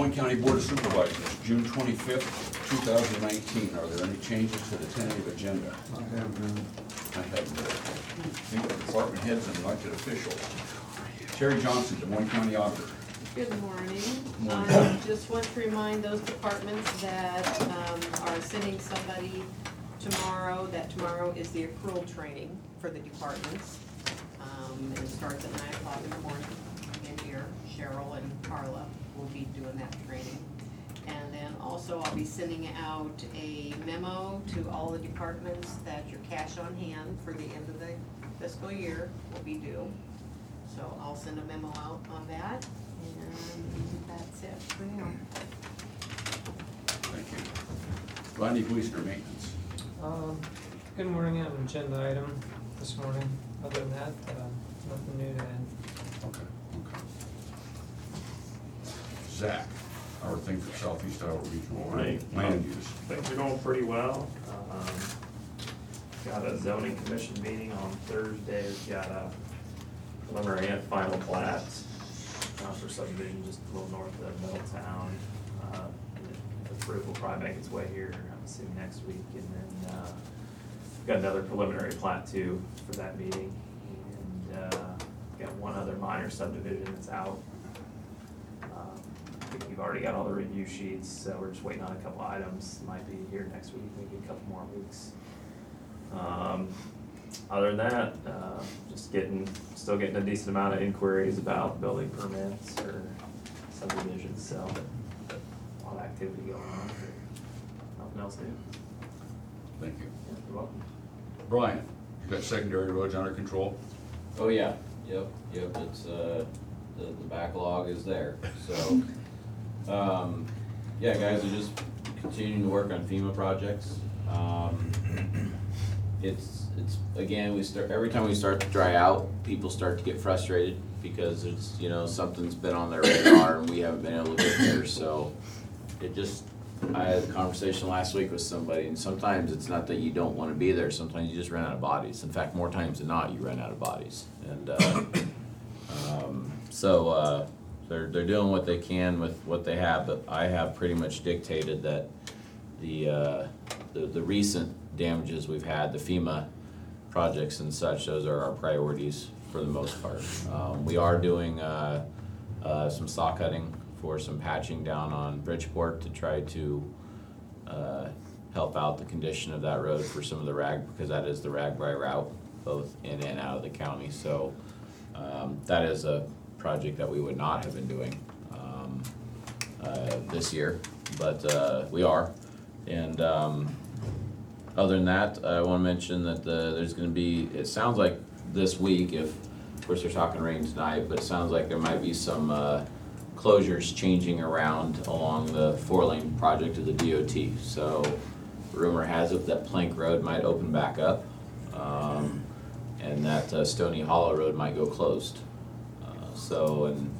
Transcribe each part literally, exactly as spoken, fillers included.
Moines County Board of Supervisors, June twenty-fifth, two thousand nineteen. Are there any changes to the tentative agenda? I have none. I have no. Think of department heads and elected officials. Terry Johnson, Des Moines County Auditor. Good morning. Morning. Um, just want to remind those departments that, um, are sending somebody tomorrow, that tomorrow is the accrual training for the departments. Um, and it starts at nine o'clock in the morning in here. Cheryl and Carla will be doing that training. And then also I'll be sending out a memo to all the departments that your cash on hand for the end of the fiscal year will be due. So I'll send a memo out on that, and that's it for now. Thank you. Lonnie Gleason, Maintenance. Um, good morning, I have an agenda item this morning. Other than that, uh, nothing new to add. Okay, okay. Zach, our thing for Southeast Iowa Regional Right. Land Use. Things are going pretty well. Um, Got a zoning commission meeting on Thursday. We've got a preliminary and final plat uh, for subdivision just a little north of Middletown. Uh, The proof will probably make its way here, I'm assuming next week. And then uh, we've got another preliminary plat too for that meeting. And uh, got one other minor subdivision that's out. Um, I think we've already got all the review sheets, so we're just waiting on a couple items. Might be here next week, maybe a couple more weeks. Um, other than that, uh, just getting, still getting a decent amount of inquiries about building permits or subdivisions, so a lot of activity going on. Nothing else new. Thank you. Yeah, you're welcome. Brian, you got secondary roads under control? Oh, yeah, yep, yep, it's, uh, the, the backlog is there, so, um, yeah, guys, we're just continuing to work on FEMA projects. Um, it's, it's, again, we start, every time we start to dry out, people start to get frustrated because it's, you know, something's been on their radar and we haven't been able to get there, so it just, I had a conversation last week with somebody, and sometimes it's not that you don't wanna be there, sometimes you just run out of bodies. In fact, more times than not, you run out of bodies. And, uh, um, so, uh, they're, they're doing what they can with what they have, but I have pretty much dictated that the, uh, the, the recent damages we've had, the FEMA projects and such, those are our priorities for the most part. Um, we are doing, uh, uh, some saw cutting for some patching down on Bridgeport to try to uh, help out the condition of that road for some of the rag, because that is the Ragbri route, both in and out of the county. So um, that is a project that we would not have been doing um, uh, this year, but uh, we are. And um, other than that, I want to mention that the, there's going to be, it sounds like this week, if, of course, they're talking rain tonight, but it sounds like there might be some uh, closures changing around along the four-lane project of the D O T. So rumor has it that Plank Road might open back up, um, and that uh, Stony Hollow Road might go closed. Uh, so, and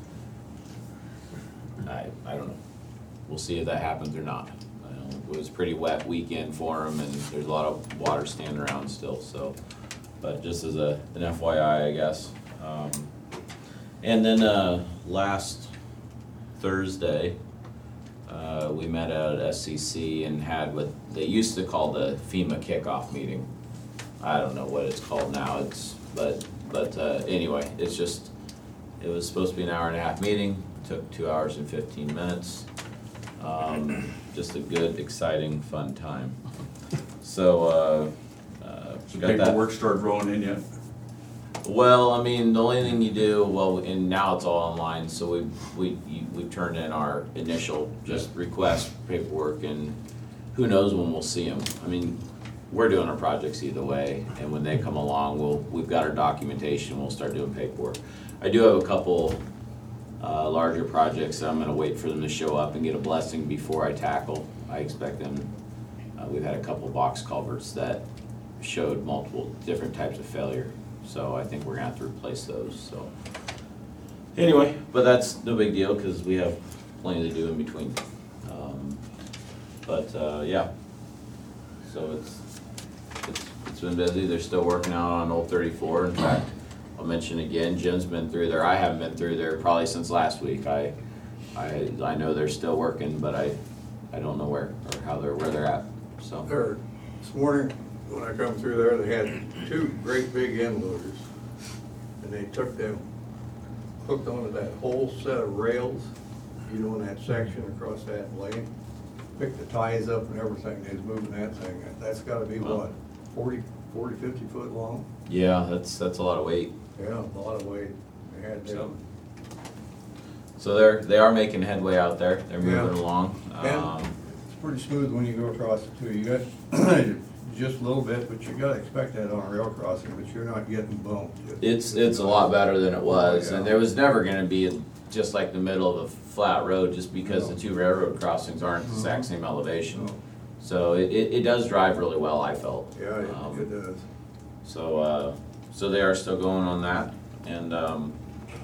I, I don't know. We'll see if that happens or not. I know it was a pretty wet weekend for them, and there's a lot of water standing around still. So, but just as a an F Y I, I guess. Um, and then uh, last Thursday, uh, we met out at S C C and had what they used to call the FEMA kickoff meeting. I don't know what it's called now. It's but but uh, anyway, it's just it was supposed to be an hour and a half meeting. Took two hours and fifteen minutes. Um, just a good, exciting, fun time. So uh, uh, So got that. paperwork started rolling in yet? Well, I mean, the only thing you do, well, and now it's all online, so we we you, we've turned in our initial just request paperwork, and who knows when we'll see them. I mean, we're doing our projects either way, and when they come along, we'll we've got our documentation. We'll start doing paperwork. I do have a couple uh, larger projects that I'm going to wait for them to show up and get a blessing before I tackle. I expect them. Uh, we've had a couple box culverts that showed multiple different types of failure. So I think we're gonna have to replace those, so. Anyway, but that's no big deal, cause we have plenty to do in between. Um, But, uh, yeah. So it's, it's, it's been busy, they're still working out on Old thirty-four. In fact, I'll mention again, Jim's been through there, I haven't been through there probably since last week. I I, I know they're still working, but I, I don't know where, or how they're, where they're at, so. There, this morning, when I come through there, they had two great big end loaders. And they took them, hooked onto that whole set of rails, you know, in that section across that lane. Picked the ties up and everything, they was moving that thing. That's gotta be Wow. what, forty, forty, fifty foot long? Yeah, that's, that's a lot of weight. Yeah, a lot of weight. They had So- them. So they're, they are making headway out there, they're Yeah. moving along. Yeah. Um, It's pretty smooth when you go across it too. You got just a little bit, but you gotta expect that on a rail crossing, but you're not getting bumped. It's, it's a lot better than it was, Oh, and yeah. there was never gonna be just like the middle of a flat road, just because the No. two railroad crossings aren't the exact same elevation. No. So it, it, it does drive really well, I felt. Yeah, it, Um, it does. So, uh, so they are still going on that, and, um,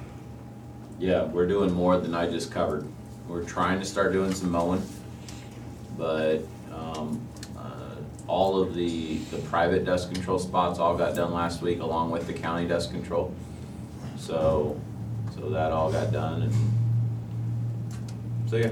yeah, we're doing more than I just covered. We're trying to start doing some mowing, but, um, uh, all of the, the private dust control spots all got done last week, along with the county dust control. So, so that all got done, and, so yeah,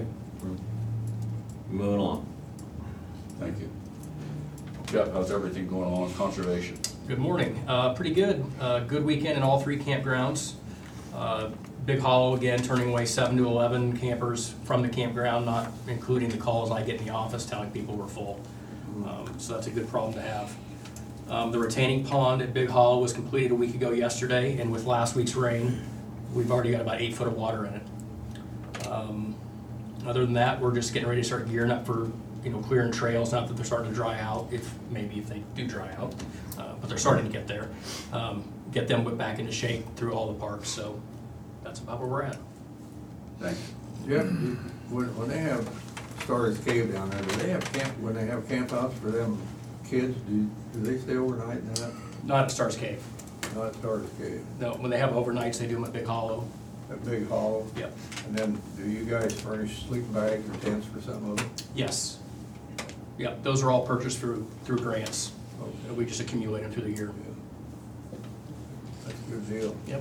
we're moving along. Thank you. Jeff, how's everything going along with conservation? Good morning. Uh, pretty good. Uh, good weekend in all three campgrounds. Uh, Big Hollow again, turning away seven to eleven campers from the campground, not including the calls I get in the office telling people we're full. Um, so that's a good problem to have. Um, the retaining pond at Big Hollow was completed a week ago yesterday, and with last week's rain, we've already got about eight foot of water in it. Um, other than that, we're just getting ready to start gearing up for, you know, clearing trails, not that they're starting to dry out, if, maybe if they do dry out, uh, but they're starting to get there. Um, get them whipped back into shape through all the parks, so that's about where we're at. Thanks. Jeff, do- when, when they have Stars Cave down there, do they have camp, when they have camp outs for them kids, do, do they stay overnight in that? Not at Stars Cave. Not Stars Cave, No, when they have overnights, they do them at Big Hollow. that big hollow? Yep. And then, do you guys furnish sleeping bags or tents for some of them? Yes. Yep, those are all purchased through, through grants. Okay. We just accumulate them through the year. Yeah. That's a good deal. Yep.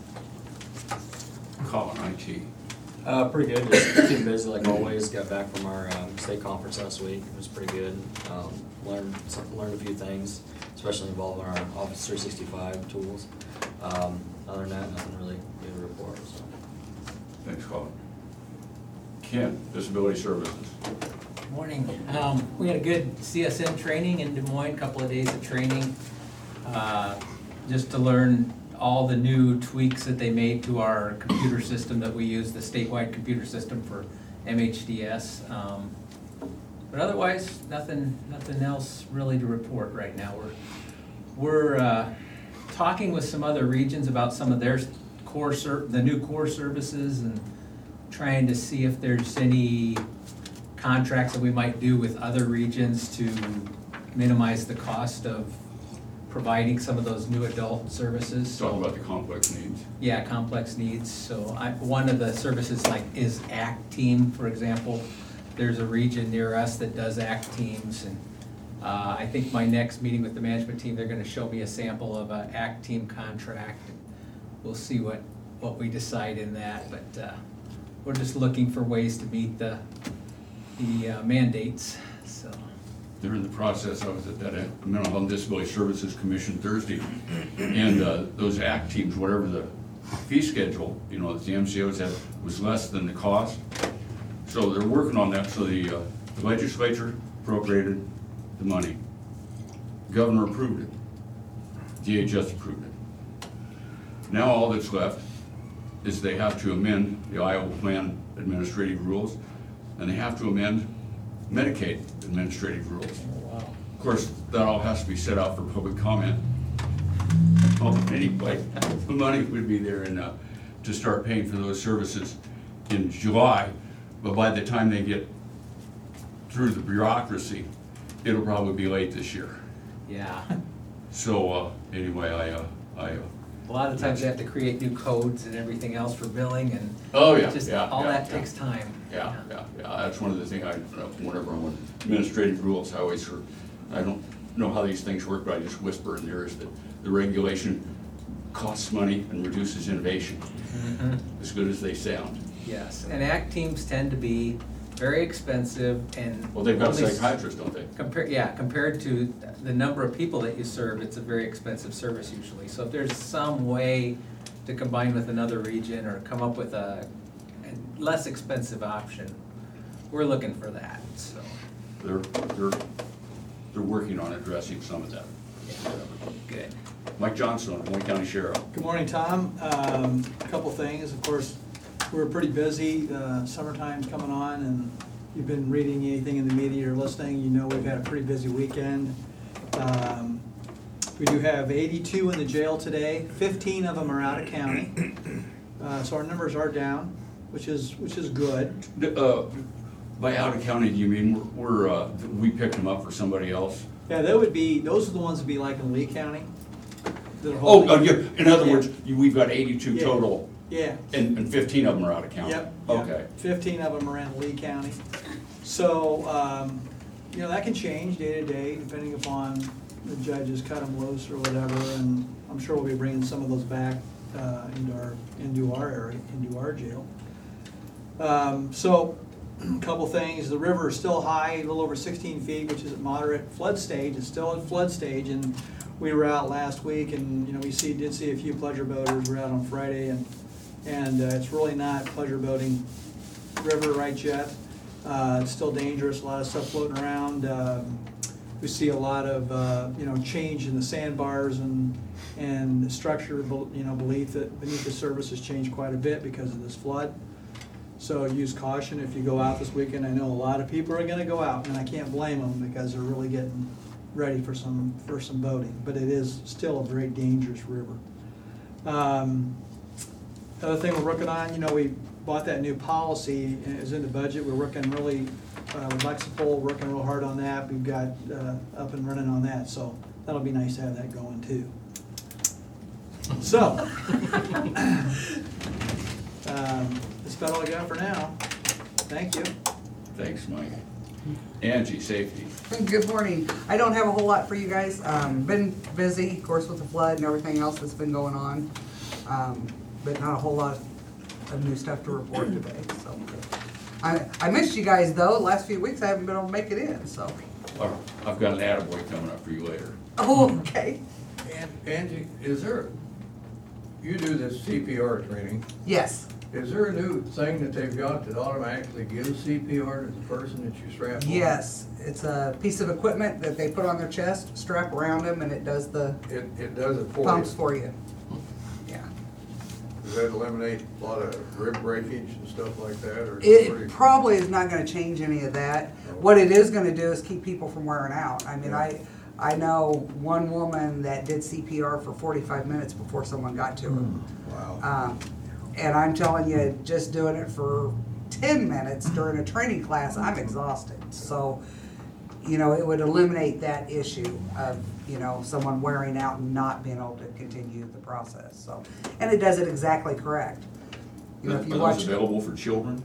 Colin, I T. Uh, pretty good, just keeping busy like always, got back from our, um, state conference last week, it was pretty good. Um, learned, some- learned a few things, especially involving our Office three sixty-five tools. Um, other than that, nothing really new to report, so. Thanks, Colin. Ken, Disability Services. Morning. Um, we had a good C S M training in Des Moines, couple of days of training, uh, just to learn all the new tweaks that they made to our computer system that we use, the statewide computer system for M H D S. Um, but otherwise, nothing, nothing else really to report right now. We're, we're, uh, talking with some other regions about some of their core ser, the new core services, and trying to see if there's any contracts that we might do with other regions to minimize the cost of providing some of those new adult services. Talking about the complex needs. Yeah, complex needs, so I, one of the services like is ACT Team, for example. There's a region near us that does ACT Teams, and uh, I think my next meeting with the management team, they're gonna show me a sample of a ACT Team contract. We'll see what, what we decide in that, but uh, we're just looking for ways to meet the, the uh, mandates, so. They're in the process. I was at that uh, Mental Health and Disability Services Commission Thursday, and uh, those ACT teams, whatever the fee schedule, you know, that the M C Os had, was less than the cost. So they're working on that, so the uh, the legislature appropriated the money. Governor approved it. D H S approved it. Now all that's left is they have to amend the Iowa Plan administrative rules, and they have to amend Medicaid administrative rules. Wow. Of course, that all has to be set out for public comment. Well, anyway, the money would be there and, uh, to start paying for those services in July, but by the time they get through the bureaucracy, it'll probably be late this year. Yeah, So, uh, anyway, I, uh, I, uh, a lot of times they have to create new codes and everything else for billing, and oh, yeah, just, yeah, all yeah, that yeah. takes time. Yeah, yeah, yeah, that's one of the things I, whenever I'm on administrative rules, I always, sort of- I don't know how these things work, but I just whisper in there is that the regulation costs money and reduces innovation, Mhm. as good as they sound. yes. And ACT teams tend to be very expensive and. Well, they've got a only s- psychiatrist, don't they? Compare, yeah, compared to the number of people that you serve, it's a very expensive service usually. So if there's some way to combine with another region or come up with a, a less expensive option, we're looking for that, so. They're, they're, they're working on addressing some of that. Good. Mike Johnson, Wayne County Sheriff. Good morning, Tom. Um, a couple things. Of course, we're pretty busy. Uh, summertime's coming on, and you've been reading anything in the media or listening, you know we've had a pretty busy weekend. Um, we do have eighty-two in the jail today. fifteen of them are out of county. Uh, so our numbers are down, which is, which is good. Uh, By out of county, do you mean we're, we're, uh, we picked them up for somebody else? Yeah, that would be, those are the ones that would be like in Lee County. that are Oh, holding- uh, yeah, in other Yeah. words, you- we've got eighty-two Yeah. total, Yeah. and, and fifteen of them are out of county? Yep. yep. Okay. Fifteen of them are in Lee County. So, um, you know, that can change day to day depending upon the judges cut them loose or whatever. And I'm sure we'll be bringing some of those back, uh, into our, into our area, into our jail. Um, so, a couple things, the river is still high, a little over sixteen feet, which is at moderate flood stage. It's still at flood stage, and we were out last week, and, you know, we see, did see a few pleasure boaters. We're out on Friday, and, and uh, it's really not pleasure boating river right yet. Uh, it's still dangerous, a lot of stuff floating around. Um, we see a lot of, uh, you know, change in the sandbars and, and the structure, you know, belief that beneath the surface has changed quite a bit because of this flood. So use caution if you go out this weekend. I know a lot of people are gonna go out, and I can't blame them because they're really getting ready for some, for some boating. But it is still a very dangerous river. Um, Other thing we're working on, you know, we bought that new policy, and it was in the budget. We're working really, uh, with Lexipol, working real hard on that. We've got, uh, up and running on that, so that'll be nice to have that going too. So, um, that's about all I got for now. Thank you. Thanks, Mike. Angie, safety. Good morning. I don't have a whole lot for you guys. Um, been busy, of course, with the flood and everything else that's been going on. Um, but not a whole lot of new stuff to report today, so. I, I missed you guys though. Last few weeks I haven't been able to make it in, so. Well, I've got an attaboy coming up for you later. Oh, okay. And Angie, is there, you do this C P R training, Yes, is there a new thing that they've got that automatically gives C P R to the person that you strap on? yes. It's a piece of equipment that they put on their chest, strap around them, and it does the It, it does it for pumps you? for you. Yeah. Does that eliminate a lot of rib breakage and stuff like that, or? is it It pretty- probably is not gonna change any of that. What it is gonna do is keep people from wearing out. I mean, I, I know one woman that did C P R for forty-five minutes before someone got to her. Wow. Um, and I'm telling you, just doing it for ten minutes during a training class, I'm exhausted. So, you know, it would eliminate that issue of, you know, someone wearing out and not being able to continue the process, so. And it does it exactly correct. You know, Are if you those watch. available for children?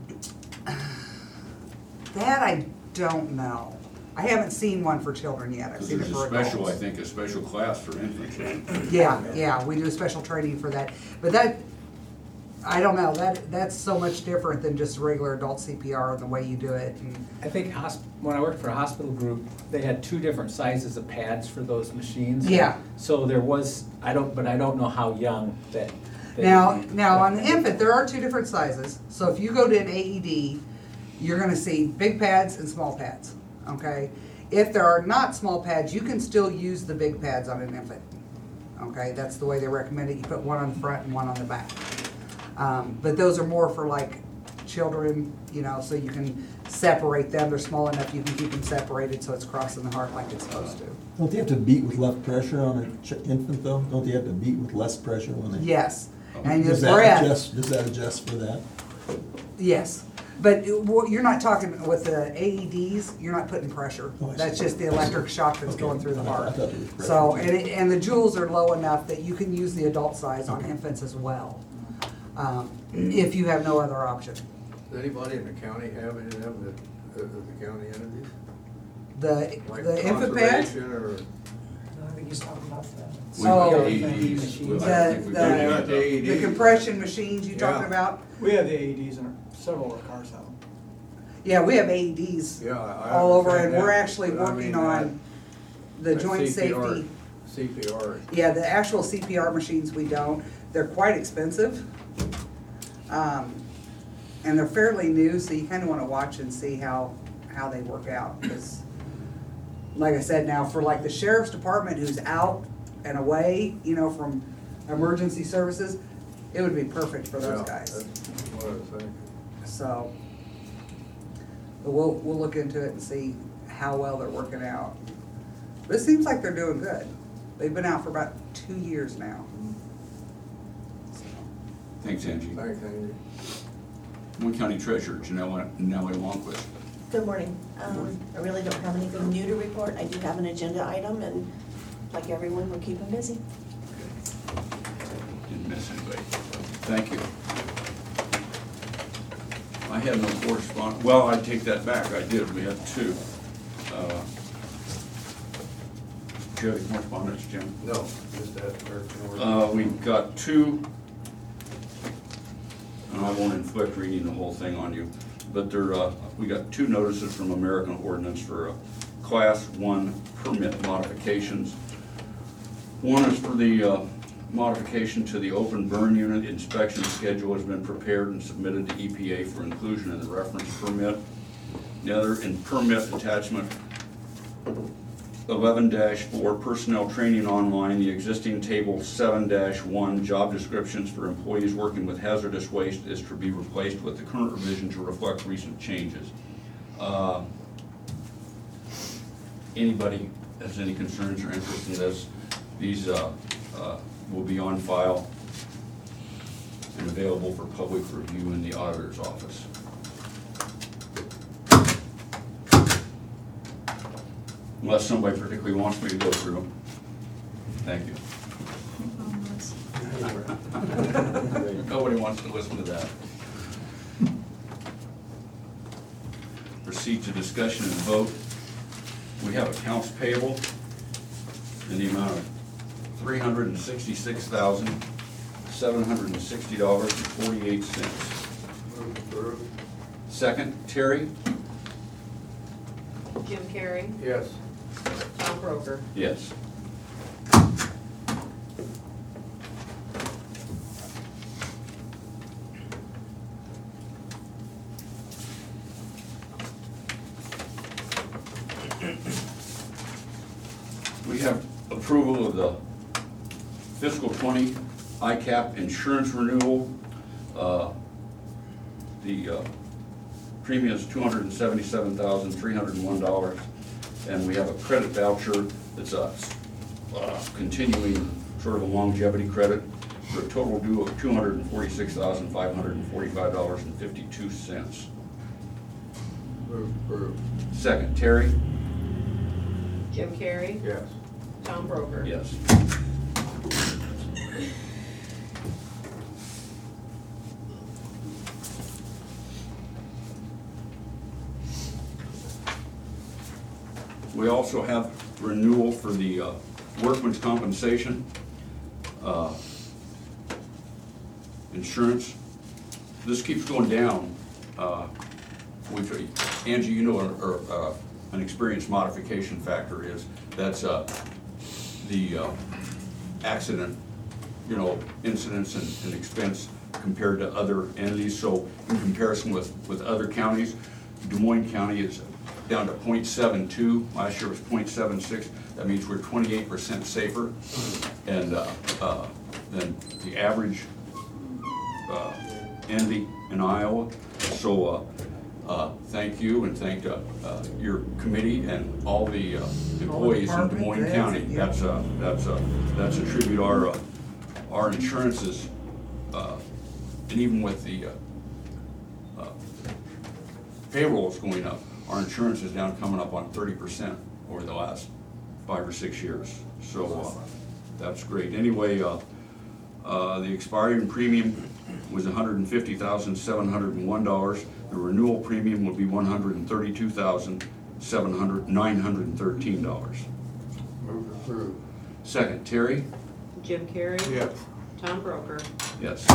That I don't know. I haven't seen one for children yet. I've Because seen it there's for a special, I adults. think, a special class for infants, right? Yeah, yeah, we do special training for that. But that, I don't know, that, that's so much different than just regular adult C P R and the way you do it. And I think hosp- when I worked for a hospital group, they had two different sizes of pads for those machines. Yeah. So there was, I don't, but I don't know how young that. they- Now, now on the infant, there are two different sizes. So if you go to an A E D, you're gonna see big pads and small pads, okay? If there are not small pads, you can still use the big pads on an infant. Okay, that's the way they recommend it. You put one on the front and one on the back. Um, but those are more for like children, you know, so you can separate them. They're small enough you can keep them separated so it's crossing the heart like it's supposed to. Don't they have to beat with less pressure on a ch- infant though? Don't they have to beat with less pressure when they? Yes, and Does the that breath. adjust, does that adjust for that? Yes, but it- well, you're not talking with the A E Ds, you're not putting pressure. Oh, I see. That's just the electric shock that's Okay. going through the I thought- I heart. thought it was pressure. So, and, it- and the joules are low enough that you can use the adult size on infants as well, um, if you have no other option. Does anybody in the county have any of them, the, the the county entities? The, Like the infant pads, conservation or, I think he's talking about that. We got Oh, A E the- Ds. the- I don't think we the- got We any got of the those. A E Ds. The compression machines you talking Yeah. about? We have the A E Ds in our, several of our cars have them. Yeah, we have A E Ds Yeah, I all over, understand and we're that, actually but I working mean, on the that joint C P R safety. C P R. Yeah, the actual C P R machines we don't, they're quite expensive. Um, and they're fairly new, so you kinda wanna watch and see how, how they work out, cause like I said, now for like the sheriff's department who's out and away, you know, from emergency services, it would be perfect for those Yeah, guys, that's what I was thinking. so. But we'll, we'll look into it and see how well they're working out. But it seems like they're doing good. They've been out for about two years now. So, Thanks, Angie. Thanks, Andy. One County Treasurer, Janelle, Nellie Longquist. Good morning. Um, I really don't have anything new to report. I do have an agenda item, and like everyone, we're keeping busy. Didn't miss anybody. Thank you. I had no correspondence, well, I take that back, I did, we had two. Uh, Do you have any correspondence, Jim? No, just that. first one. Uh, we've got two, and I won't inflict reading the whole thing on you, but there, uh, we got two notices from American Ordnance for uh, Class One permit modifications. One is for the uh, modification to the open burn unit. Inspection schedule has been prepared and submitted to E P A for inclusion in the reference permit. The other, in permit attachment eleven dash four, personnel training online, the existing table seven dash one, job descriptions for employees working with hazardous waste is to be replaced with the current revision to reflect recent changes. Uh, Anybody has any concerns or interest in this, these uh, uh, will be on file and available for public review in the auditor's office. Unless somebody particularly wants me to go through them. Thank you. Nobody wants to listen to that. Proceed to discussion and vote. We have accounts payable in the amount of three hundred and sixty-six thousand, seven hundred and sixty dollars and forty-eight cents. Move approved. Second, Terry? Jim Carrey, Yes. Tom Broker. Yes. We have approval of the fiscal twenty I CAP insurance renewal. Uh, The uh, premium is two hundred and seventy-seven thousand, three hundred and one dollars. And we have a credit voucher that's a uh, continuing sort of a longevity credit for a total due of two hundred and forty-six thousand, five hundred and forty-five dollars and fifty-two cents. Move approved. Second, Terry? Jim Carrey, Yes. Tom Broker. Yes. We also have renewal for the uh, workman's compensation uh, insurance. This keeps going down. Uh, We've, Angie, you know, or, uh, an experience modification factor is, that's uh, the uh, accident, you know, incidents and, and expense compared to other entities. So in comparison with, with other counties, Des Moines County is down to point seven two, last year was point seven six. That means we're twenty-eight percent safer and uh, uh, than the average uh, entity in Iowa. So uh, uh, thank you, and thank uh, uh, your committee and all the uh, employees in Des Moines department County. heads, yeah. That's a, that's a, that's a tribute. Our, uh, our insurances, uh, and even with the uh, uh, payrolls going up, our insurance is down, coming up on thirty percent over the last five or six years. So uh, that's great. Anyway, uh, uh, the expiring premium was one hundred fifty thousand, seven hundred one dollars. The renewal premium will be one hundred thirty-two thousand, nine hundred thirteen dollars. Move approved. Second, Terry? Jim Carrey. Yes. Tom Broker. Yes.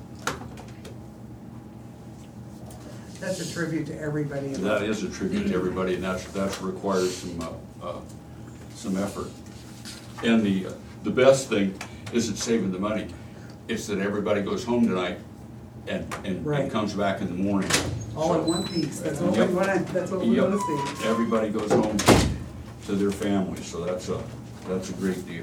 That's a tribute to everybody. And that is a tribute to everybody, and that's, that's requires some, uh, uh, some effort. And the, uh, the best thing isn't saving the money, it's that everybody goes home tonight and, and, Right. and comes back in the morning. All in So, one piece, that's what we Yep. wanna, that's what we Yep. wanna see. Everybody goes home to their families, so that's a, that's a great deal.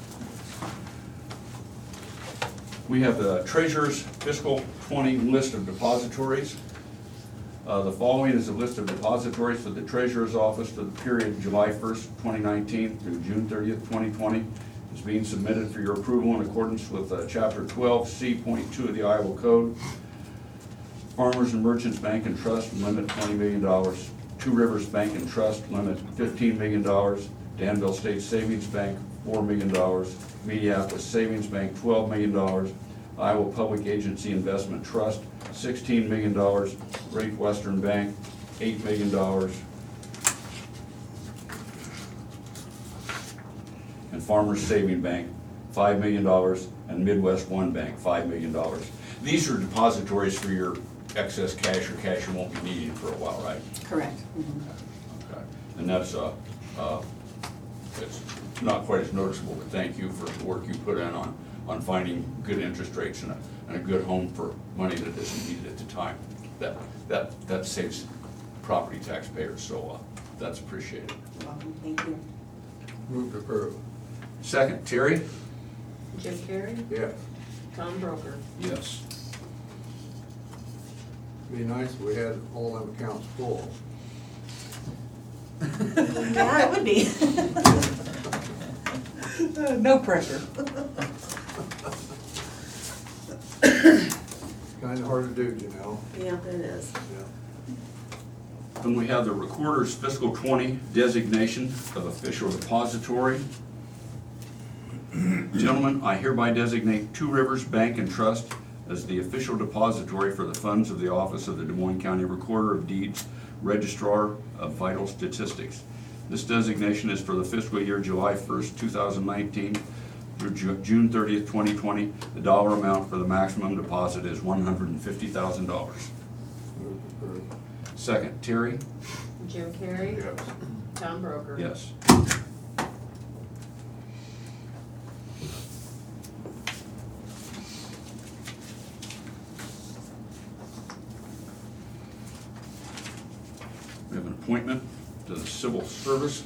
We have the treasurer's fiscal twenty list of depositories. Uh, the following is a list of depositories for the treasurer's office for the period July first, twenty nineteen through June thirtieth, twenty twenty. It's being submitted for your approval in accordance with uh, chapter twelve C point two of the Iowa Code. Farmers and Merchants Bank and Trust, limit twenty million dollars. Two Rivers Bank and Trust, limit fifteen million dollars. Danville State Savings Bank, four million dollars. Mediapolis Savings Bank, twelve million dollars. Iowa Public Agency Investment Trust, sixteen million dollars. Great Western Bank, eight million dollars. And Farmers Saving Bank, five million dollars. And Midwest One Bank, five million dollars. These are depositories for your excess cash or cash you won't be needing for a while, right? Correct. Mhm. Okay. And that's, uh, uh, it's not quite as noticeable, but thank you for the work you put in on, on finding good interest rates and a, and a good home for money that isn't needed at the time. That, that, that saves property taxpayers, so, uh, that's appreciated. Welcome, thank you. Move to approve. Second, Terry? Jim Carrey. Yes. Tom Broker. Yes. Be nice if we had all them accounts full. Yeah, it would be. Uh, No pressure. Kinda hard to do, you know? Yeah, it is. Yeah. Then we have the Recorder's Fiscal twenty designation of official depository. Gentlemen, I hereby designate Two Rivers Bank and Trust as the official depository for the funds of the Office of the Des Moines County Recorder of Deeds, Registrar of Vital Statistics. This designation is for the fiscal year July first, two thousand nineteen through Ju- June thirtieth, twenty twenty. The dollar amount for the maximum deposit is one hundred fifty thousand dollars. Move to approve. Second, Terry? Jim Carrey. Yes. Tom Broker. Yes. We have an appointment to the Civil Service.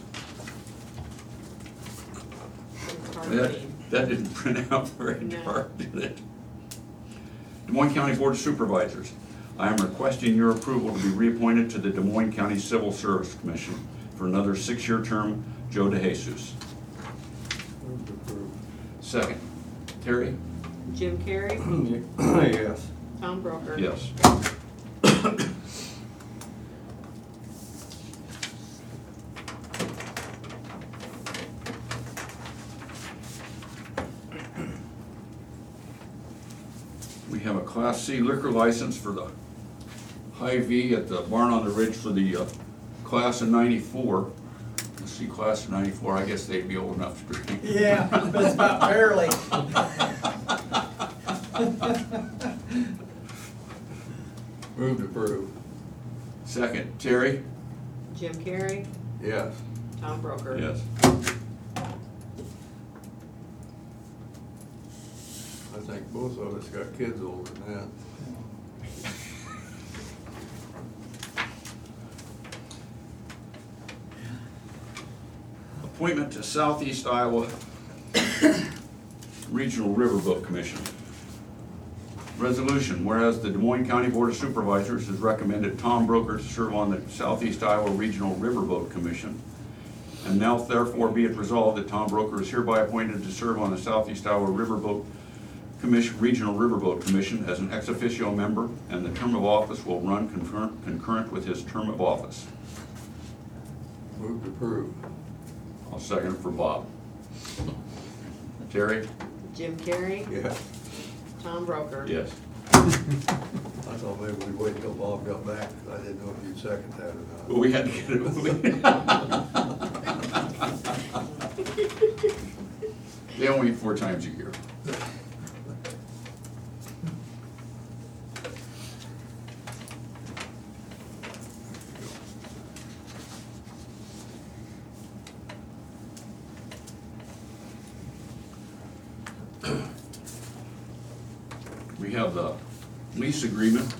It's hard to That, read. that didn't print out very No. dark, did it? Des Moines County Board of Supervisors, I am requesting your approval to be reappointed to the Des Moines County Civil Service Commission for another six-year term, Joe DeJesus. Move to approve. Second, Terry? Jim Carrey. Yes. Tom Broker. Yes. We have a Class C liquor license for the Hy-Vee at the Barn on the Ridge for the uh, class of ninety-four. Let's see, class of ninety-four, I guess they'd be old enough to drink. Yeah, but it's about barely. Move to approve. Second, Terry? Jim Carrey. Yes. Tom Broker. Yes. I think both of us got kids older than that. Appointment to Southeast Iowa Regional Riverboat Commission. Resolution, whereas the Des Moines County Board of Supervisors has recommended Tom Broker to serve on the Southeast Iowa Regional Riverboat Commission. And now therefore be it resolved that Tom Broker is hereby appointed to serve on the Southeast Iowa Riverboat Commission, Regional Riverboat Commission as an ex officio member, and the term of office will run concurrent, concurrent with his term of office. Move to approve. I'll second it for Bob. Terry? Jim Carrey. Yes. Tom Broker. Yes. I thought maybe we'd wait till Bob got back, 'cause I didn't know if you'd second that or not. Well, we had to get it. They only eat four times a year. We have the lease agreement,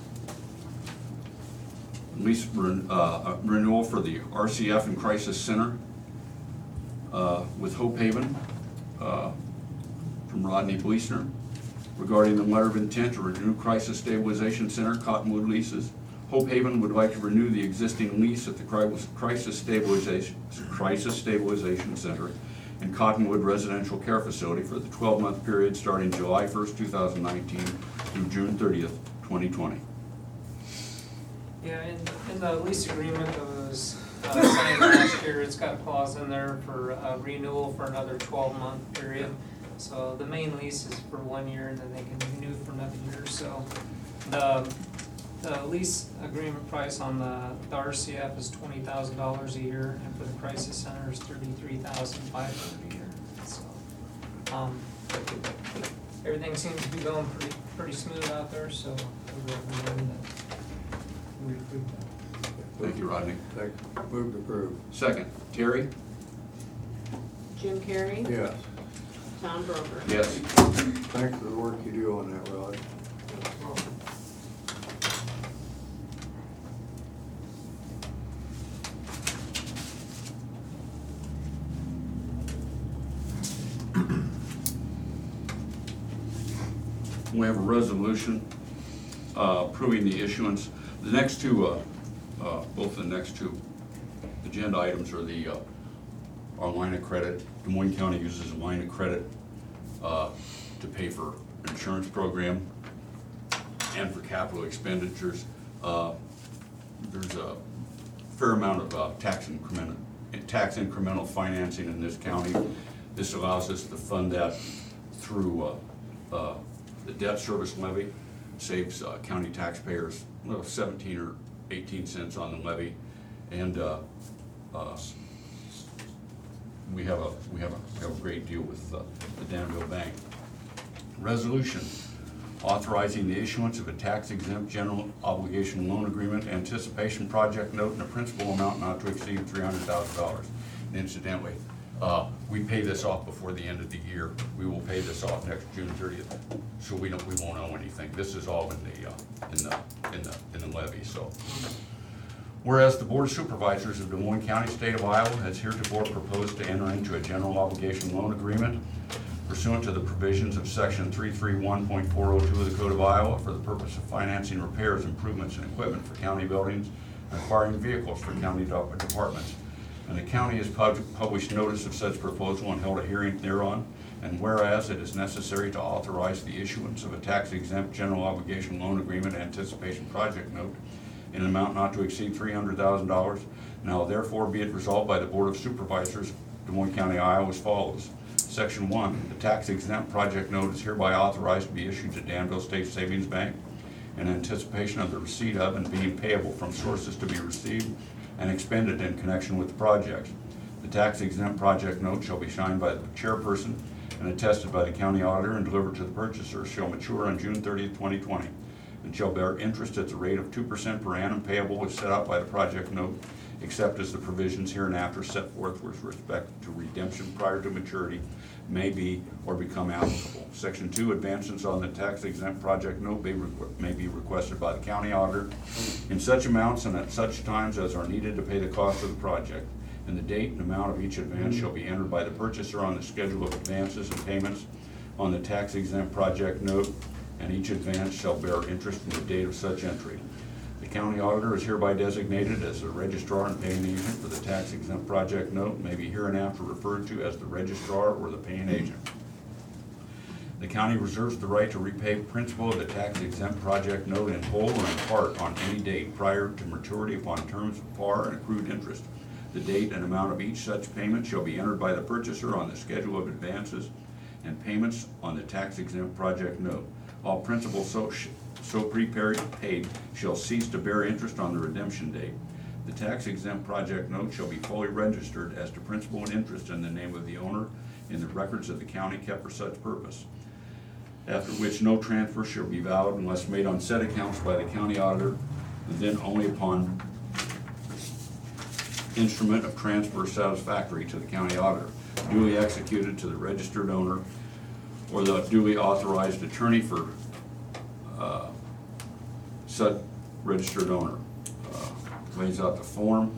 lease ren- uh, renewal for the R C F and Crisis Center uh, with Hope Haven uh, from Rodney Bleasner regarding the letter of intent to renew Crisis Stabilization Center Cottonwood leases. Hope Haven would like to renew the existing lease at the Cri- Crisis Stabilization, Crisis Stabilization Center and Cottonwood Residential Care Facility for the twelve-month period starting July first, two thousand nineteen through June thirtieth, twenty twenty. Yeah, in, in the lease agreement that was uh, signed last year, it's got a clause in there for uh, renewal for another twelve-month period. So the main lease is for one year, and then they can renew for another year. So the, the lease agreement price on the, the R C F is twenty thousand dollars a year, and for the Crisis Center is thirty-three thousand five hundred dollars a year. So, um, everything seems to be going pretty, pretty smooth out there, so we recommend that we approve that. Thank you, Rodney. Second. Move to approve. Second, Terry? Jim Carrey? Yes. Tom Broker? Yes. Thanks for the work you do on that, Rod. We have a resolution uh, approving the issuance. The next two, uh, uh, both the next two agenda items are the, uh, our line of credit. Des Moines County uses a line of credit uh, to pay for insurance program and for capital expenditures. Uh, There's a fair amount of uh, tax incremental, tax incremental financing in this county. This allows us to fund that through uh, uh, the debt service levy. Saves uh, county taxpayers well, seventeen or eighteen cents on the levy, and uh, uh, we have a we have a we have a great deal with uh, the Danville Bank. Resolution authorizing the issuance of a tax-exempt general obligation loan agreement, anticipation project note, and a principal amount not to exceed three hundred thousand dollars. And incidentally, uh, we pay this off before the end of the year. We will pay this off next June thirtieth, so we don't we won't owe anything. This is all in the uh, in the in the in the levy. So, whereas the Board of Supervisors of Des Moines County, State of Iowa, has heretofore proposed to enter into a general obligation loan agreement pursuant to the provisions of section three thirty-one point four oh two of the Code of Iowa for the purpose of financing repairs, improvements, and equipment for county buildings and acquiring vehicles for county departments. And the county has pub published notice of such proposal and held a hearing thereon. And whereas it is necessary to authorize the issuance of a tax-exempt general obligation loan agreement anticipation project note in an amount not to exceed three hundred thousand dollars, now therefore be it resolved by the Board of Supervisors of Des Moines County, Iowa as follows. Section one, the tax-exempt project note is hereby authorized to be issued to Danville State Savings Bank in anticipation of the receipt of and being payable from sources to be received and expended in connection with the project. The tax-exempt project note shall be signed by the chairperson and attested by the county auditor and delivered to the purchaser, shall mature on June thirtieth, twenty twenty, and shall bear interest at the rate of two percent per annum payable as set out by the project note, except as the provisions hereinafter set forth with respect to redemption prior to maturity may be or become applicable. Section two, advances on the tax-exempt project note may, may be requested by the county auditor in such amounts and at such times as are needed to pay the cost of the project. And the date and amount of each advance shall be entered by the purchaser on the schedule of advances and payments on the tax-exempt project note, and each advance shall bear interest in the date of such entry. The county auditor is hereby designated as the registrar and paying agent for the tax-exempt project note, may be hereinafter referred to as the registrar or the paying agent. The county reserves the right to repay principal of the tax-exempt project note in whole or in part on any date prior to maturity upon terms of par and accrued interest. The date and amount of each such payment shall be entered by the purchaser on the schedule of advances and payments on the tax-exempt project note. All principal so, so prepaid paid shall cease to bear interest on the redemption date. The tax-exempt project note shall be fully registered as to principal and interest in the name of the owner in the records of the county kept for such purpose. After which no transfer shall be valid unless made on said accounts by the county auditor, and then only upon instrument of transfer satisfactory to the county auditor, duly executed to the registered owner or the duly authorized attorney for uh, said registered owner. Uh, Lays out the form.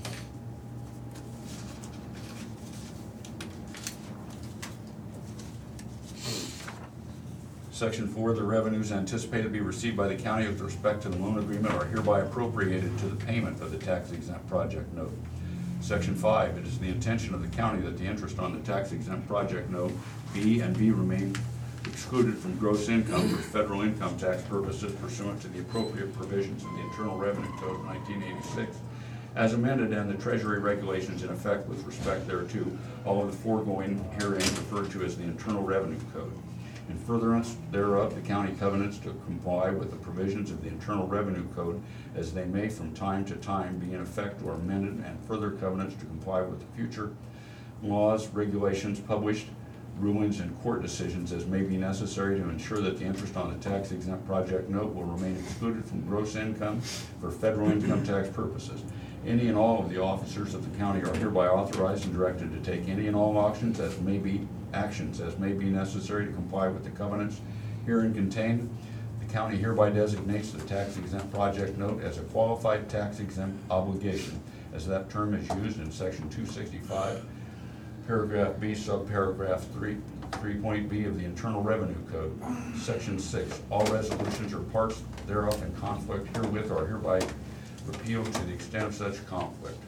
Section four, the revenues anticipated to be received by the county with respect to the loan agreement are hereby appropriated to the payment of the tax exempt project note. Section five, it is the intention of the county that the interest on the tax exempt project note be and be remain excluded from gross income for federal income tax purposes pursuant to the appropriate provisions of the Internal Revenue Code nineteen eighty-six, as amended, and the Treasury regulations in effect with respect thereto, all of the foregoing herein referred to as the Internal Revenue Code. In furtherance thereof, the county covenants to comply with the provisions of the Internal Revenue Code as they may from time to time be in effect or amended, and further covenants to comply with the future laws, regulations, published rulings, and court decisions as may be necessary to ensure that the interest on the tax exempt project note will remain excluded from gross income for federal income tax purposes. Any and all of the officers of the county are hereby authorized and directed to take any and all actions as may be actions as may be necessary to comply with the covenants herein contained. The county hereby designates the tax exempt project note as a qualified tax exempt obligation, as that term is used in section two sixty-five, paragraph B, subparagraph three, three point B of the Internal Revenue Code. Section six, all resolutions or parts thereof in conflict herewith are hereby repealed to the extent of such conflict.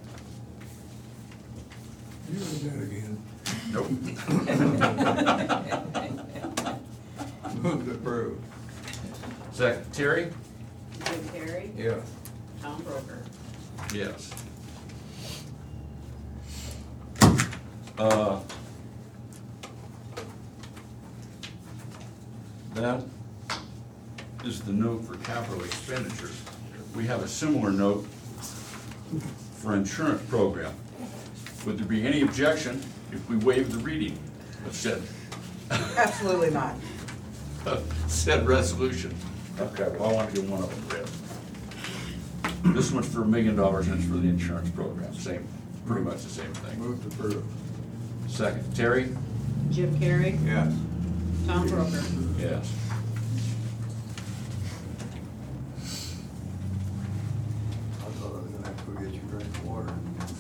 You did that again. Nope. Move to approve. Second, Terry? Jim Carrey, Yeah. Tom Broker. Yes. Uh, That is the note for capital expenditures. We have a similar note for insurance program. Would there be any objection if we waive the reading of said, Absolutely not. said resolution? Okay, well, I want to get one of them read. This one's for a million dollars and it's for the insurance program, same, pretty much the same thing. Move to approve. Second, Terry? Jim Carrey, Yes. Tom Broker. Yes. I thought I was gonna have to go get you a drink of water.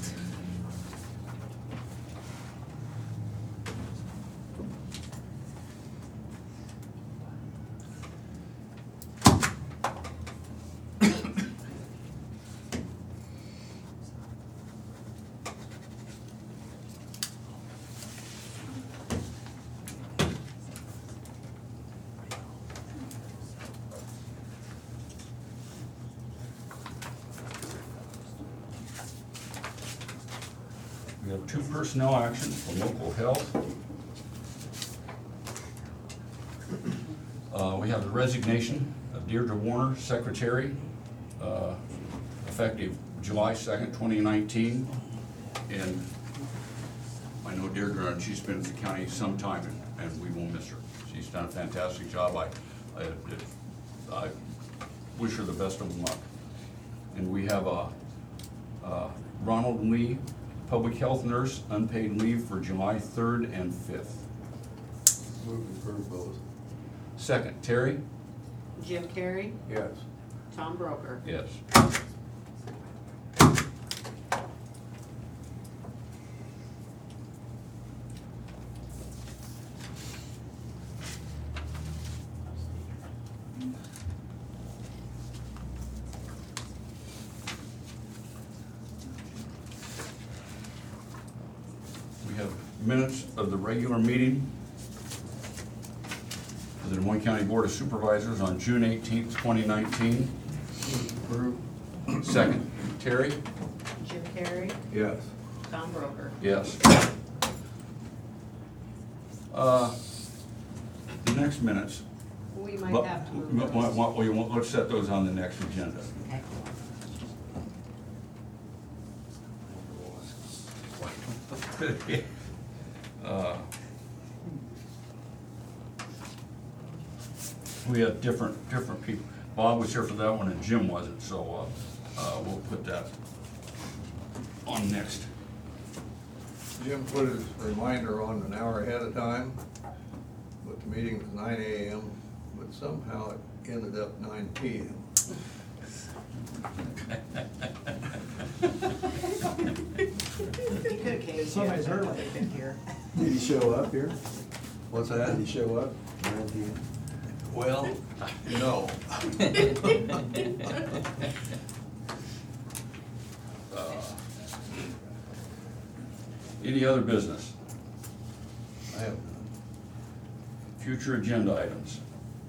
We have two personnel actions for local health. Uh, we have the resignation of Deirdre Warner, secretary, uh, effective July second, twenty nineteen. And I know Deirdre, and she's been at the county some time, and, and we will miss her. She's done a fantastic job. I, I, I wish her the best of luck. And we have, uh, uh, Ronald Lee, public health nurse, unpaid leave for July third and fifth. Move to approve both. Second, Terry? Jim Carrey, Yes. Tom Broker. Yes. We have minutes of the regular meeting of the Des Moines County Board of Supervisors on June eighteenth, twenty nineteen. Move to approve. Second, Terry? Jim Carrey, Yes. Tom Broker. Yes. Uh, The next minutes. We might but- have to what- move what- those. what we want- Let's set those on the next agenda. Okay. Uh, we had different, different people. Bob was here for that one and Jim wasn't, so, uh, uh, we'll put that on next. Jim put his reminder on an hour ahead of time, but the meeting was nine A M, but somehow it ended up nine P M You could have came. Somebody's here, early. but they've been here. Did he show up here? What's that? Did he show up? nine P M? Well, no. Uh, Any other business? I have none. Future agenda items,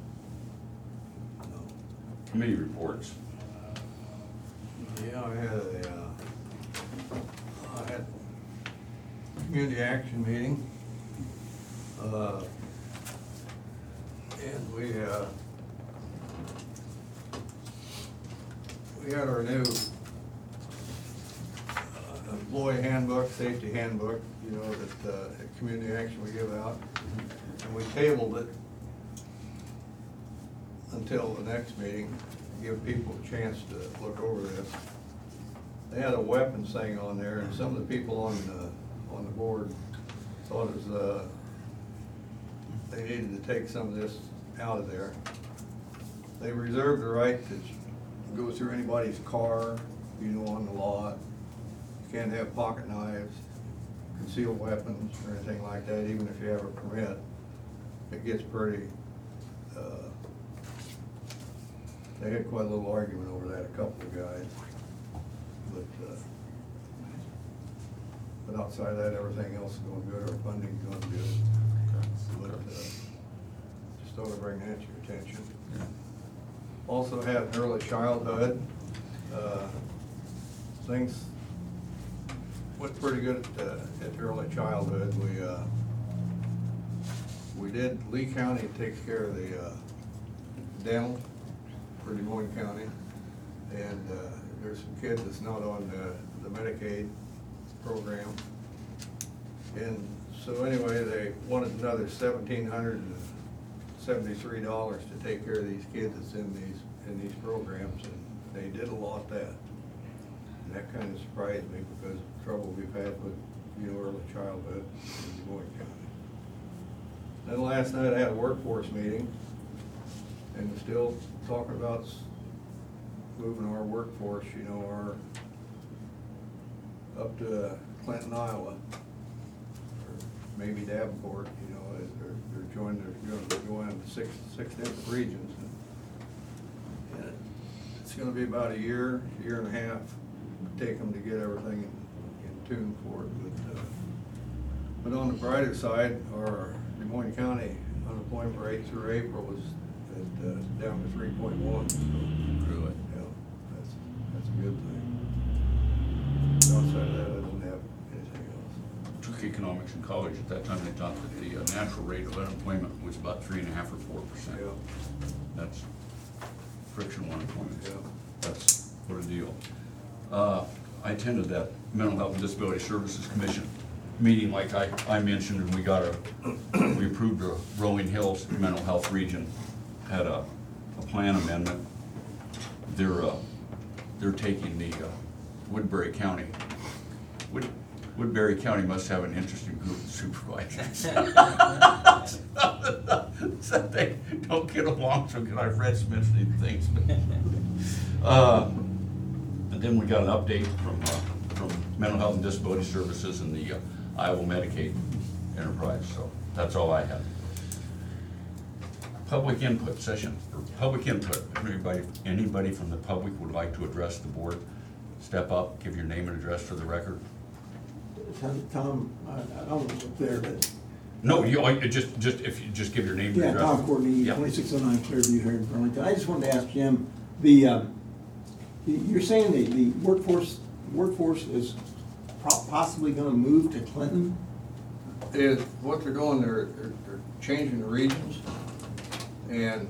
No. committee reports. Yeah, I had a, uh, I had a community action meeting. Uh, and we, uh, we had our new uh, employee handbook, safety handbook, you know, that, uh, at community action we give out. And we tabled it until the next meeting, to give people a chance to look over this. They had a weapons thing on there, and some of the people on the, on the board thought it was, uh, they needed to take some of this out of there. They reserved the right to go through anybody's car, you know, on the lot. You can't have pocket knives, concealed weapons, or anything like that, even if you have a permit. It gets pretty, uh, they had quite a little argument over that, a couple of guys. But, uh, but outside of that, everything else is going good, our funding's going good. But, uh, just thought I'd bring that to your attention. Yeah. Also had an early childhood, uh, things went pretty good at, uh, at early childhood. We, uh, we did, Lee County takes care of the, uh, dental for Des Moines County. And, uh, there's some kids that's not on the, the Medicaid program. And so anyway, they wanted another seventeen hundred and seventy-three dollars to take care of these kids that's in these, in these programs, and they did a lot that. And that kind of surprised me because of the trouble we've had with, you know, early childhood in Des Moines County. Then last night I had a workforce meeting, and we're still talking about s- moving our workforce, you know, our, up to Clinton, Iowa, or maybe Davenport, you know, as they're, they're joining, they're gonna be going to six, six different regions. And and it's gonna be about a year, year and a half, take them to get everything in, in tune for it. But, uh, but on the brighter side, our Des Moines County unemployment rate through April was at, uh, down to three point one, so. Really? Yeah, that's, that's a good thing. Outside of that, I don't have anything else. Took economics in college. At that time, they thought that the uh, natural rate of unemployment was about three and a half or four percent. Yeah, That's frictional unemployment. yeah. That's what a deal. Uh, I attended that Mental Health and Disability Services Commission meeting like I, I mentioned, and we got a, we approved a Rolling Hills Mental Health Region, had a, a plan amendment. They're, uh, they're taking the uh, Woodbury County. Wood, Woodbury County must have an interesting group of supervisors. So they don't get along so good. I've read some interesting things. Uh, And then we got an update from, uh, from Mental Health and Disability Services and the uh, Iowa Medicaid Enterprise, so that's all I had. Public input session, or public input, if anybody, anybody from the public would like to address the board, step up, give your name and address for the record. Tom, Tom, I, I don't know up there, but. No, you, I- just, just, if you just give your name and Yeah, address. Tom Courtney, Yeah. twenty-six oh nine Clearview here in Burlington. I just wanted to ask Jim, the, um, the- you're saying the, the workforce, workforce is pro- possibly gonna move to Clinton? Is, what they're doing, they're, they're, they're changing the regions, and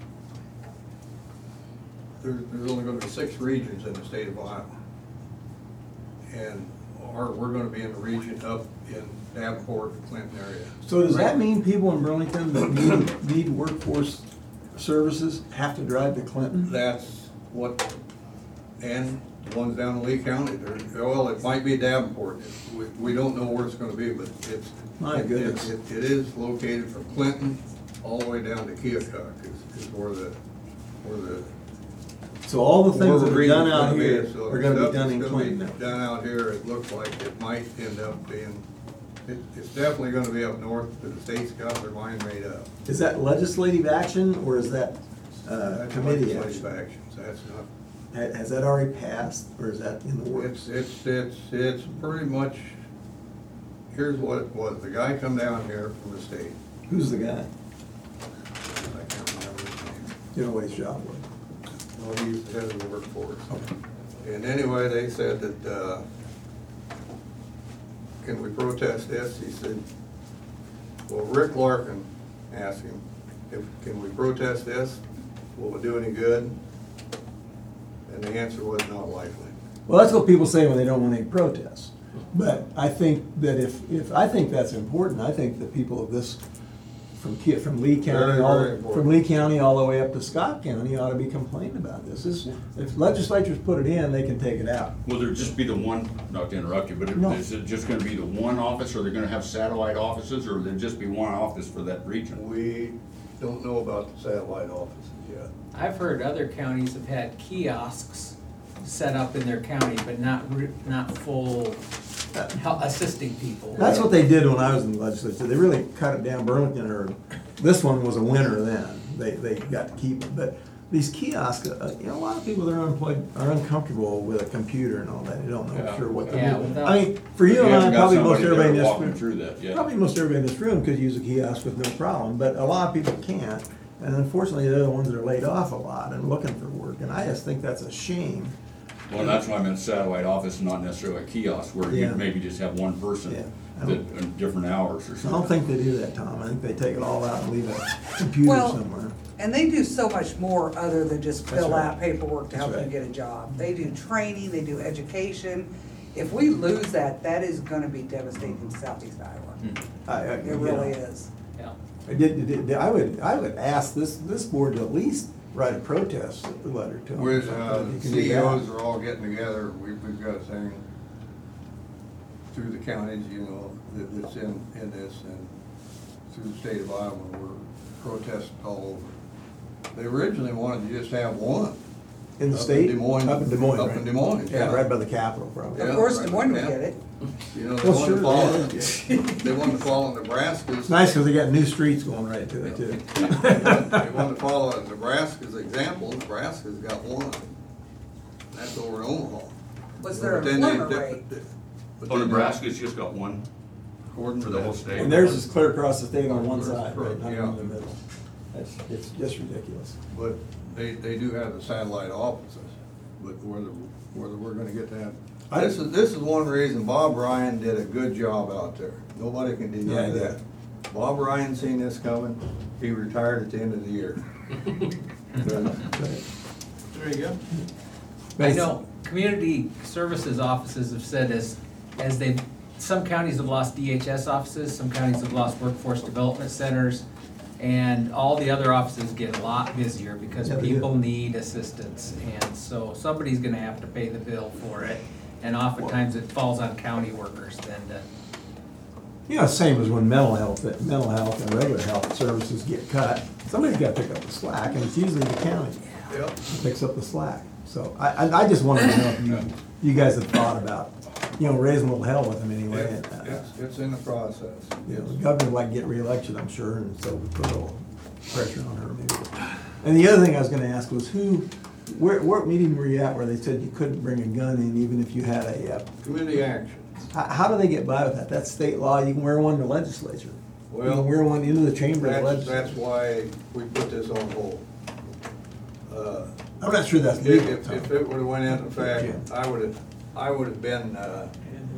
there, there's only gonna be six regions in the state of Iowa. And, or we're gonna be in the region up in Davenport, Clinton area. So does that mean people in Burlington that need, need workforce services have to drive to Clinton? That's what, and the ones down in Lee County, they're, well, it might be Davenport. We, we don't know where it's gonna be, but it's. My it- goodness. It, it is located from Clinton all the way down to Keokuk is, is where the, where the. So all the things that where are the done out region's here be. So are gonna be stuff done that's in gonna be Clinton. Done out here, it looks like it might end up being, it, it's definitely gonna be up north, but the state's got their mind made up. Is that legislative action or is that uh, That's committee legislative action? actions, that's not. Ha- Has that already passed or is that in the works? It's, it's, it's, it's pretty much, here's what it was, the guy come down here from the state, Who's the guy? I can't remember his name. You know what his job was? Well, he used to head of the workforce. And anyway, they said that, uh, can we protest this? He said, well, Rick Larkin asked him, if, can we protest this? Will it do any good? And the answer was not likely. Well, that's what people say when they don't want any protests. But I think that if, if, I think that's important. I think that people of this, from Ki- from Lee County, Very, all, very important. from Lee County all the way up to Scott County ought to be complaining about this. This, if legislatures put it in, they can take it out. Will there just be the one, not to interrupt you, but No. is it just gonna be the one office, or they're gonna have satellite offices, or will there just be one office for that region? We don't know about the satellite offices yet. I've heard other counties have had kiosks set up in their county, but not, re- not full hel- assisting people. That's what they did when I was in the legislature. They really cut it down. Burlington, or this one was a winner then. They, they got to keep it. But these kiosks, uh, you know, a lot of people that are unemployed are uncomfortable with a computer and all that. They don't know Yeah. sure what to Yeah, do. without- I mean, for you You and I, haven't got probably most somebody there everybody in this walking room, through that, yeah. probably most everybody in this room could use a kiosk with no problem, but a lot of people can't. And unfortunately, they're the ones that are laid off a lot and looking for work. And I just think that's a shame. Well, that's why I meant satellite office, not necessarily a kiosk, where you Yeah. maybe just have one person Yeah. I that, don't- in different hours or I something. don't think they do that, Tom. I think they take it all out and leave a computer Well, somewhere. And they do so much more other than just That's fill right. out paperwork to That's help you right. get a job. They do training, they do education. If we lose that, that is gonna be devastating to southeast Iowa. I- I- It you know, really is. Yeah. I did, did- I would, I would ask this, this board to at least write a protest letter to them. With, uh, You can do C E that. Os are all getting together, we, we've got a thing through the counties, you know, that, that's in, in this, and through the state of Iowa, we're protesting all over. They originally wanted to just have one. In the Up in state? Des Moines. Up in Des Moines, Up right? in Des Moines, Yeah, yeah. right by the Capitol, probably. Yeah, Of course, right, Des Moines would yeah. get it. You know, they Well, wanted sure, to follow, yeah. they wanted to follow Nebraska's. It's nice because they got new streets going right to it, too. They wanted to follow Nebraska's example, Nebraska's got one. That's over in Omaha. What's their But then they- employment rate? but Oh, then- Nebraska's just got one According for to the whole that- state. And theirs is clear across the state on one side, right, not Yeah. in the middle. That's, it's just ridiculous. But they, they do have the satellite offices, but whether, whether we're gonna get that. I- This is, this is one reason Bob Ryan did a good job out there. Nobody can Yeah, deny he did. that. Bob Ryan seen this coming, he retired at the end of the year. There you go. I know, community services offices have said as, as they, some counties have lost D H S offices, some counties have lost workforce development centers, and all the other offices get a lot busier because Yeah, they do. people need assistance, and so somebody's gonna have to pay the bill for it, and oftentimes it falls on county workers then to. You know, same as when mental health, mental health and regular health services get cut, somebody's gotta pick up the slack, and it's usually the county Yep. that picks up the slack. So I, I, I just wanted to know if you, you guys have thought about, you know, raising a little hell with them anyway. It's, and, uh, it's, it's in the process. You know, the governor would like to get reelection, I'm sure, and so we put a little pressure on her maybe. And the other thing I was gonna ask was who, where, what meeting were you at where they said you couldn't bring a gun in even if you had a, uh, Community action. how, how do they get by with that? That's state law, you can wear one in the legislature. You Well, can wear one into the chamber of the That's, legislature. that's why we put this on hold. Uh, I'm not sure that's If, legal, if Tom. if it would've went into Yeah. effect, I would've, I would've been, uh,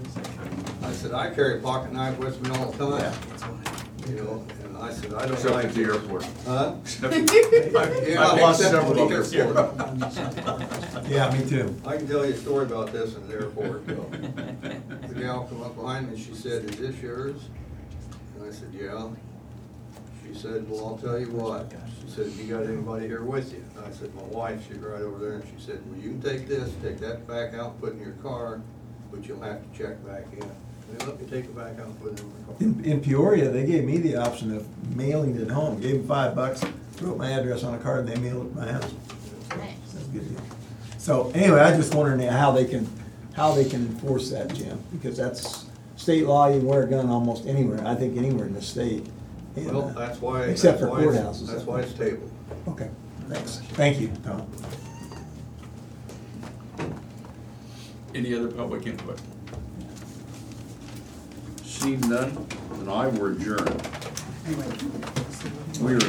I said, I carry a pocket knife with me all the time. You know, and I said, I don't Except like. at the airport. Huh? Yeah, I've lost except several at of the them. airport. Yeah, me too. I can tell you a story about this in the airport. though. The gal come up behind me, she said, is this yours? And I said, yeah. She She said, well, I'll tell you what. She said, you got anybody here with you? And I said, my wife, she's right over there, and she said, well, you can take this, take that back out, put it in your car, but you'll have to check back in. And they let me take it back out and put it in my car. In, in Peoria, they gave me the option of mailing it home, gave them five bucks, wrote my address on a card, and they mailed it to my house. That's a good deal. So anyway, I just wondering how they can, how they can enforce that, Jim, because that's state law, you can wear a gun almost anywhere, I think anywhere in the state. And, Well, uh, that's why. Except for that's why it's- courthouses. That's why it's tabled. Okay, thanks. Thank you, Tom. Any other public input? Seeing none, then I will adjourn. Anyway. We are